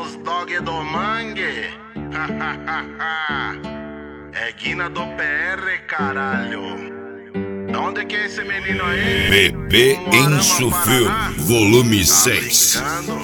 os dog do mangue. É Guina do PR, caralho. De onde que é esse menino aí? Bebê Insufil, volume 6.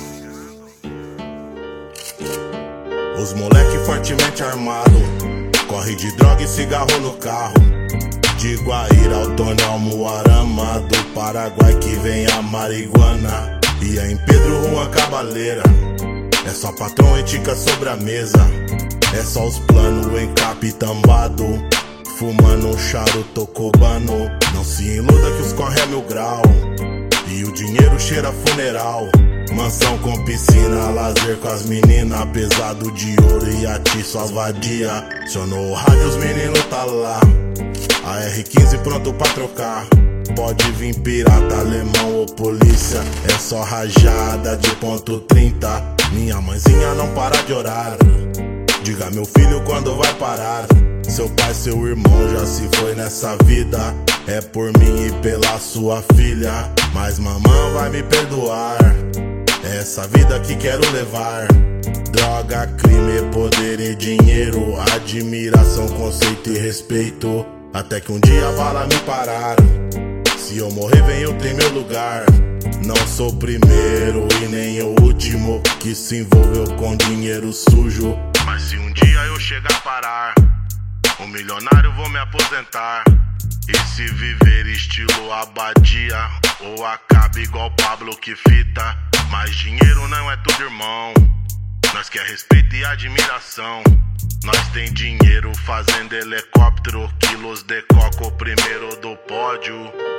Os moleque fortemente armado, corre de droga e cigarro no carro. De Guaíra ao Tonel, Muarama, do Paraguai que vem a marihuana. E é em Pedro Juan Cabaleira, é só patrão e tica sobre a mesa. É só os planos em capitambado, fumando um charuto cubano. Não se iluda que os corre é 1000 grau, e o dinheiro cheira funeral. Mansão com piscina, lazer com as meninas, pesado de ouro e atiço as vadia. Acionou o rádio, os meninos tá lá, a R15 pronto pra trocar. Pode vir pirata, alemão ou polícia, é só rajada de ponto 30. Minha mãezinha não para de orar, diga meu filho quando vai parar. Seu pai, seu irmão já se foi nessa vida, é por mim e pela sua filha. Mas mamãe vai me perdoar, é essa vida que quero levar. Droga, crime, poder e dinheiro, admiração, conceito e respeito. Até que um dia a bala me parar, se eu morrer vem outro em meu lugar. Não sou o primeiro e nem o último que se envolveu com dinheiro sujo. Mas se um dia eu chegar a parar, um milionário vou me aposentar. E se viver estilo Abadia, ou acaba igual Pablo que fita. Mas dinheiro não é tudo, irmão, nós quer respeito e admiração. Nós tem dinheiro fazendo helicóptero, quilos de coco primeiro do pódio.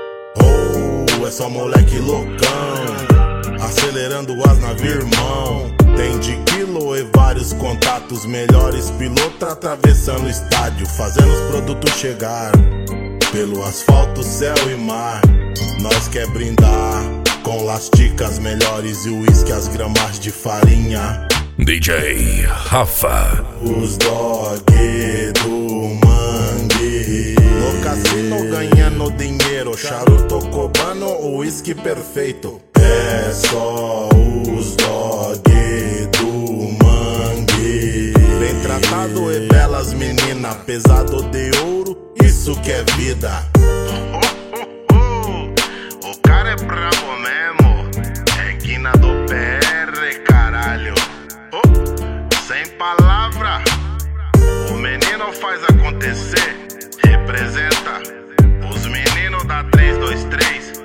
Oh, é só moleque loucão, acelerando as navios, irmão. Tem de quilo e vários contatos, melhores pilotos atravessando o estádio, fazendo os produtos chegar pelo asfalto, céu e mar. Nós quer brindar com lasticas melhores e uísque, as gramas de farinha. DJ Rafa, os dog do mangue, no cassino ganhando dinheiro, charuto cubano, uísque perfeito. É só os dog do mangue, bem tratado e belas menina, pesado de ouro, isso que é vida. O cara é brabo mesmo, é Guina do PR, caralho. Sem palavra, o menino faz acontecer, representa os meninos da 323.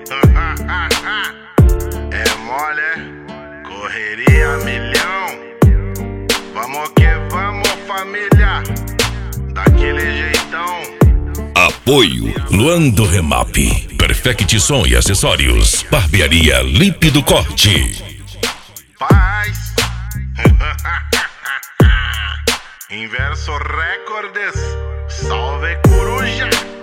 É mole, correria milhão. Vamos que vamos, família, daquele jeitão. Apoio Luan do Remap, Perfect Som e Acessórios, Barbearia Límpido Corte. Paz. Inverso Recordes, salve coruja.